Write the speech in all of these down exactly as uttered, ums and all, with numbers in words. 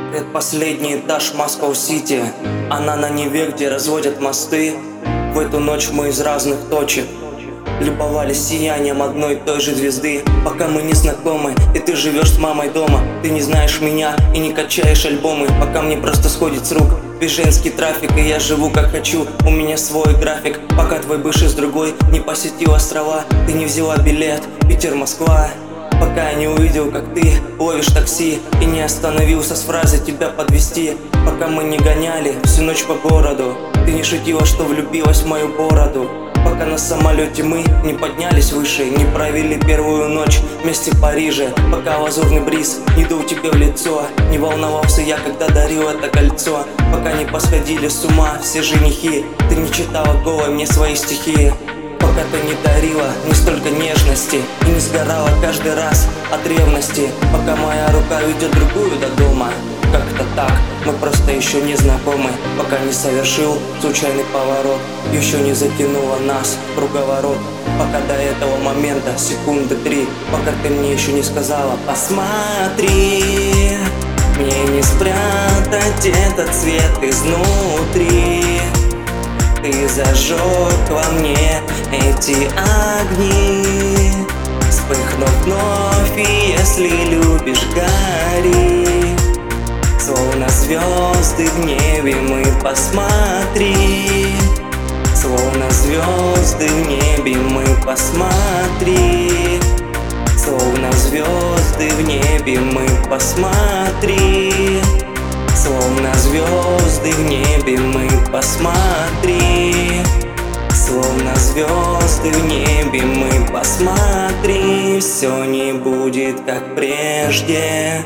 Предпоследний этаж Москва-Сити. Она на Неве, где разводят мосты. В эту ночь мы из разных точек любовались сиянием одной и той же звезды. Пока мы не знакомы, и ты живешь с мамой дома. Ты не знаешь меня и не качаешь альбомы. Пока мне просто сходит с рук весь женский трафик, и я живу как хочу, у меня свой график. Пока твой бывший с другой не посетил острова, ты не взяла билет Питер-Москва. Пока я не увидел, как ты ловишь такси, и не остановился с фразой тебя подвести. Пока мы не гоняли всю ночь по городу, ты не шутила, что влюбилась в мою бороду. Пока на самолете мы не поднялись выше, не провели первую ночь вместе в Париже. Пока лазурный бриз не дул тебе в лицо, не волновался я, когда дарил это кольцо. Пока не посходили с ума все женихи, ты не читала голой мне свои стихи. Пока ты не дарила не столько нежности и не сгорала каждый раз от ревности. Пока моя рука ведет другую до дома, как-то так, мы просто еще не знакомы. Пока не совершил случайный поворот, еще не затянуло нас в круговорот. Пока до этого момента секунды три, пока ты мне еще не сказала: посмотри, мне не спрятать этот цвет изнутри. Ты зажег во мне эти огни, вспыхнув вновь, и если любишь, гори. Словно звезды в небе мы, посмотри. Словно звезды в небе мы, посмотри. Словно звезды в небе мы, посмотри. Словно звезды в небе мы, посмотри. Словно звезды в небе мы, посмотри. Все не будет как прежде.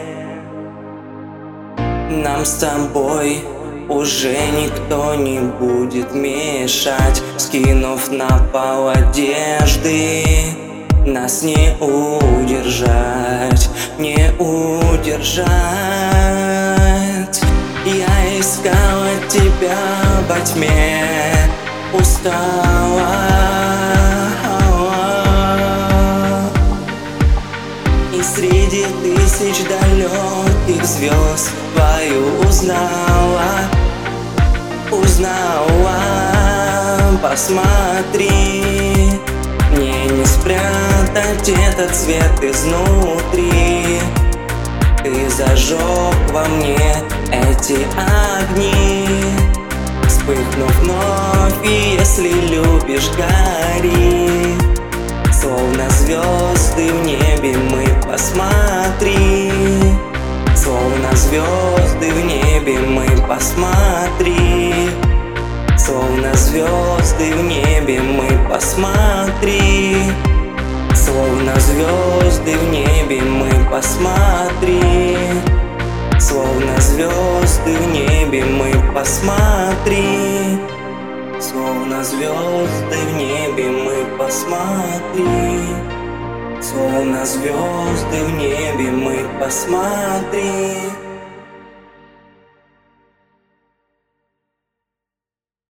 Нам с тобой уже никто не будет мешать, скинув на пол одежды. Нас не удержать, не удержать. Я искала тебя во тьме, устала, и среди тысяч далеких звезд твою узнала, узнала. Посмотри, мне не спрятать этот цвет изнутри. Ты зажег во мне эти огни, вспыхнув вновь, и если любишь, гори. Словно звезды в небе мы, посмотри. Словно звезды в небе мы, посмотри. Словно звезды в небе мы, посмотри. Словно звезды в небе мы, посмотри. Словно звезды в небе мы, посмотри. Словно звезды в небе мы, посмотри. Словно звезды в небе мы, посмотри.